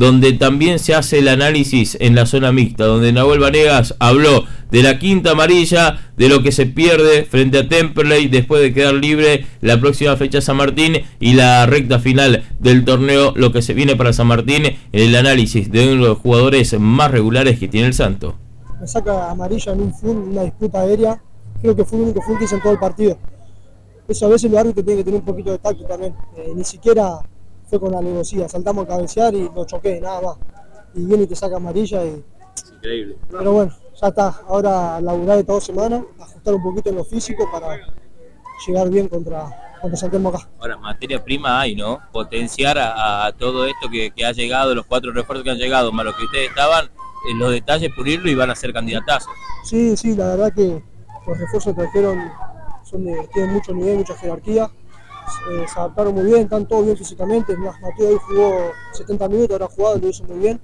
donde también se hace el análisis en la zona mixta, donde Nahuel Vanegas habló de la quinta amarilla, de lo que se pierde frente a Temperley después de quedar libre la próxima fecha San Martín y la recta final del torneo, lo que se viene para San Martín en el análisis de uno de los jugadores más regulares que tiene el Santo. Me saca amarilla en un full, una disputa aérea, creo que fue el único full que hice en todo el partido. Eso a veces los árbitros tienen que tener un poquito de tacto también, ni siquiera fue con alevosía, saltamos a cabecear y lo choqué, nada más. Y viene y te saca amarilla y... Increíble. Pero bueno, ya está, ahora laburar de toda semana, ajustar un poquito en lo físico para llegar bien contra San Telmo acá. Ahora, materia prima hay, ¿no? Potenciar a todo esto que ha llegado, los 4 refuerzos que han llegado, más lo que ustedes estaban, los detalles pulirlo y van a ser candidatazos. Sí, la verdad que los refuerzos que trajeron tienen mucho nivel, mucha jerarquía. Se adaptaron muy bien, están todos bien físicamente. Mateo hoy jugó 70 minutos, ahora ha jugado, lo hizo muy bien.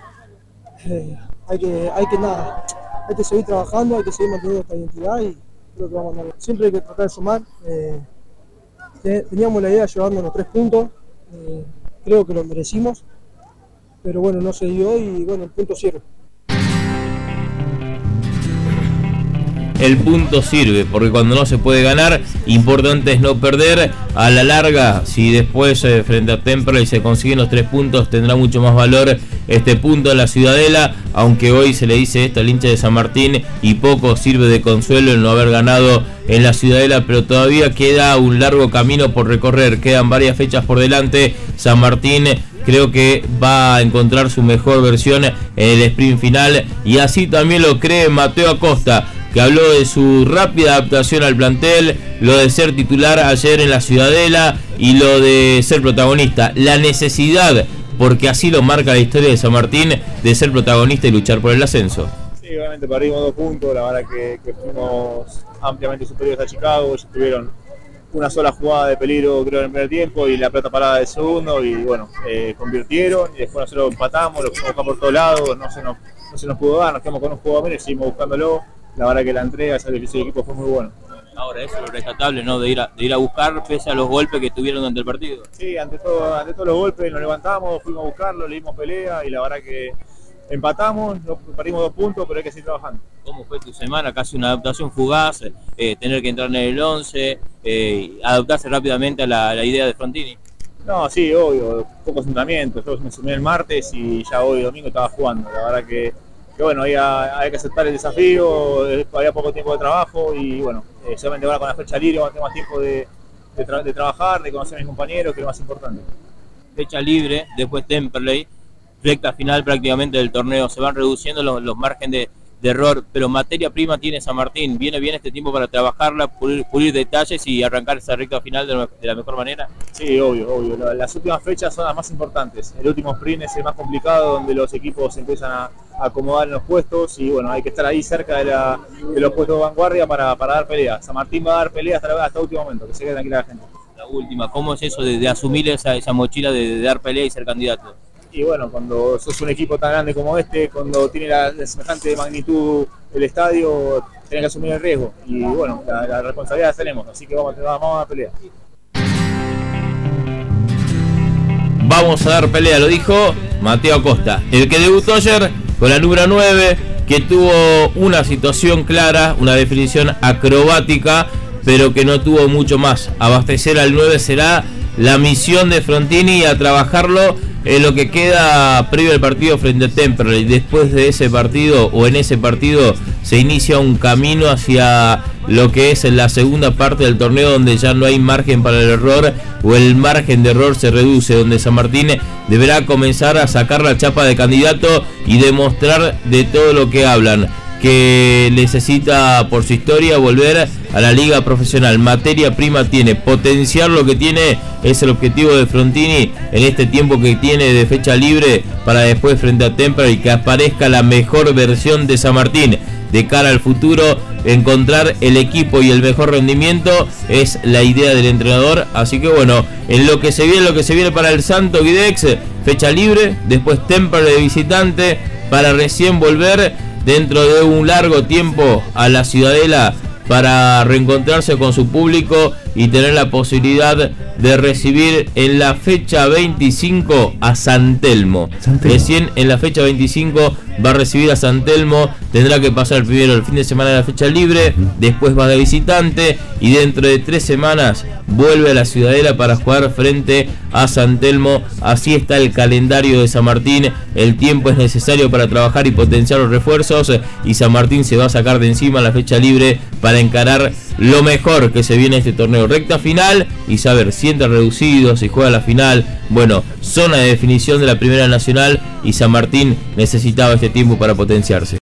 Hay que seguir trabajando, hay que seguir manteniendo esta identidad y creo que vamos a andar bien. Siempre hay que tratar de sumar. Teníamos la idea de llevarnos los 3 puntos, creo que lo merecimos, pero bueno, no se dio y bueno, el punto sirve. El punto sirve, porque cuando no se puede ganar, importante es no perder. A la larga, si después frente a Temperley se consiguen los 3 puntos, tendrá mucho más valor este punto en la Ciudadela, aunque hoy se le dice esto al hincha de San Martín y poco sirve de consuelo el no haber ganado en la Ciudadela, pero todavía queda un largo camino por recorrer, quedan varias fechas por delante. San Martín creo que va a encontrar su mejor versión en el sprint final, y así también lo cree Mateo Acosta, que habló de su rápida adaptación al plantel, lo de ser titular ayer en la Ciudadela y lo de ser protagonista, la necesidad, porque así lo marca la historia de San Martín, de ser protagonista y luchar por el ascenso. Sí, obviamente perdimos 2 puntos, la verdad que fuimos ampliamente superiores a Chicago. Ellos tuvieron una sola jugada de peligro creo en el primer tiempo y la pelota parada del segundo y bueno, convirtieron y después nosotros empatamos, lo fuimos a buscar por todos lados, no se nos pudo dar, nos quedamos con un jugador menos y seguimos buscándolo. La verdad que la entrega, ese sacrificio del equipo fue muy bueno. Ahora eso es lo rescatable, ¿no? De ir a buscar pese a los golpes que tuvieron durante el partido. Sí, ante todos los golpes nos levantamos, fuimos a buscarlo, le dimos pelea y la verdad que empatamos, perdimos 2 puntos, pero hay que seguir trabajando. ¿Cómo fue tu semana? Casi una adaptación fugaz, tener que entrar en el 11, adaptarse rápidamente a la idea de Frontini. No, sí, obvio, pocos entrenamientos. Yo me sumé el martes y ya hoy domingo estaba jugando. La verdad que bueno, hay que aceptar el desafío, había poco tiempo de trabajo y bueno, solamente ahora con la fecha libre vamos a tener más tiempo de trabajar, de conocer a mis compañeros, que es lo más importante. Fecha libre, después Temperley, recta final prácticamente del torneo, se van reduciendo los márgenes de error, pero materia prima tiene San Martín, viene bien este tiempo para trabajarla, pulir detalles y arrancar esa recta final de la mejor manera. Sí, obvio. Las últimas fechas son las más importantes. El último sprint es el más complicado, donde los equipos se empiezan a acomodar en los puestos y bueno, hay que estar ahí cerca de los puestos de vanguardia para dar pelea. San Martín va a dar pelea hasta el último momento, que se quede tranquila la gente. La última, ¿cómo es eso de asumir esa mochila de dar pelea y ser candidato? Y bueno, cuando sos un equipo tan grande como este, cuando tiene la semejante magnitud el estadio, tenés que asumir el riesgo. Y bueno, la responsabilidad la tenemos, así que vamos a pelear. Vamos a dar pelea, lo dijo Mateo Acosta, el que debutó ayer con la número 9, que tuvo una situación clara, una definición acrobática, pero que no tuvo mucho más. Abastecer al 9 será la misión de Frontini, a trabajarlo en lo que queda previo al partido frente a Temperley. Después de ese partido, o en ese partido, se inicia un camino hacia lo que es la segunda parte del torneo, donde ya no hay margen para el error, o el margen de error se reduce, donde San Martín deberá comenzar a sacar la chapa de candidato y demostrar de todo lo que hablan, que necesita por su historia volver a la liga profesional. Materia prima tiene, potenciar lo que tiene es el objetivo de Frontini en este tiempo que tiene de fecha libre, para después frente a Temperley que aparezca la mejor versión de San Martín. De cara al futuro, encontrar el equipo y el mejor rendimiento es la idea del entrenador. Así que bueno, en lo que se viene para el Santo Guidex, fecha libre, después Temperley de visitante, para recién volver dentro de un largo tiempo a la Ciudadela para reencontrarse con su público y tener la posibilidad de recibir en la fecha 25 a San Telmo. Recién en la fecha 25 va a recibir a San Telmo, tendrá que pasar primero el fin de semana de la fecha libre, después va de visitante y dentro de 3 semanas vuelve a la Ciudadela para jugar frente a San Telmo. Así está el calendario de San Martín, el tiempo es necesario para trabajar y potenciar los refuerzos y San Martín se va a sacar de encima la fecha libre para encarar lo mejor que se viene este torneo, recta final y saber si entra reducido, si juega la final. Bueno, zona de definición de la Primera Nacional y San Martín necesitaba este tiempo para potenciarse.